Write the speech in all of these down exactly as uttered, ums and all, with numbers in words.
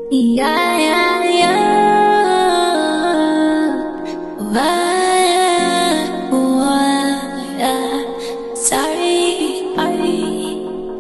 Yeah, yeah, yeah. Why, why, sorry, sorry.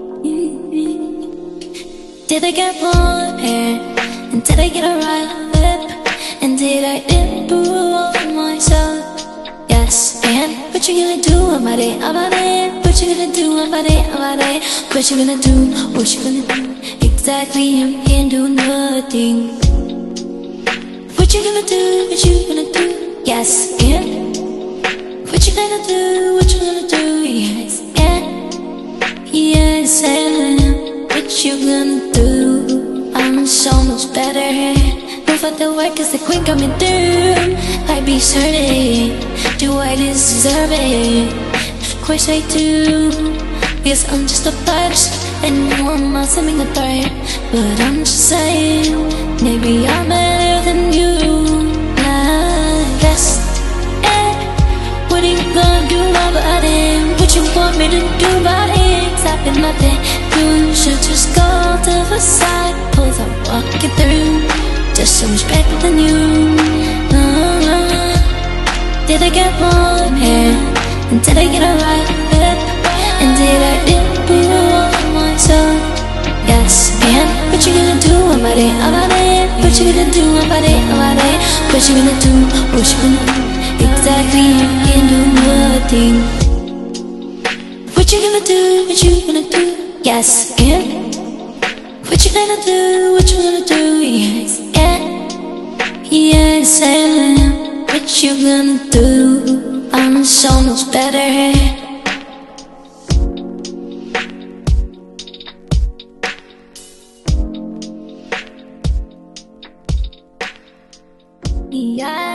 Did I get one hair? And did I get a right lip? And did I improve myself? Yes, and what you gonna do about it, about it? What you gonna do about it, about it? What you gonna do, what you gonna do? Exactly, you can't do nothing. What you gonna do, what you gonna do? Yes, and what you gonna do, what you gonna do? Yes, and yes, and what you gonna do? I'm so much better. Move out the work cause the queen coming through. I be certain, do I deserve it? Of course I do, because I'm just a first, and no I'm not sending a third. But I'm just saying, maybe I'm better than you. I guess, eh, what are you gonna do about it? What you want me to do about it? Exactly nothing. You should just go to the side, cause I'm walking through. Just so much better than you. uh, Did I get one hair? And did I get a right lip? And did I improve myself? Yes, and what you gonna do about it, about it? What you gonna do about it, about it? What you gonna do, what you gonna do? Exactly, you can do nothing. What you gonna do, what you gonna do? Yes, and what you gonna do, what you gonna do? Yes, and yes, and what you gonna do? I'm so much better. Yeah.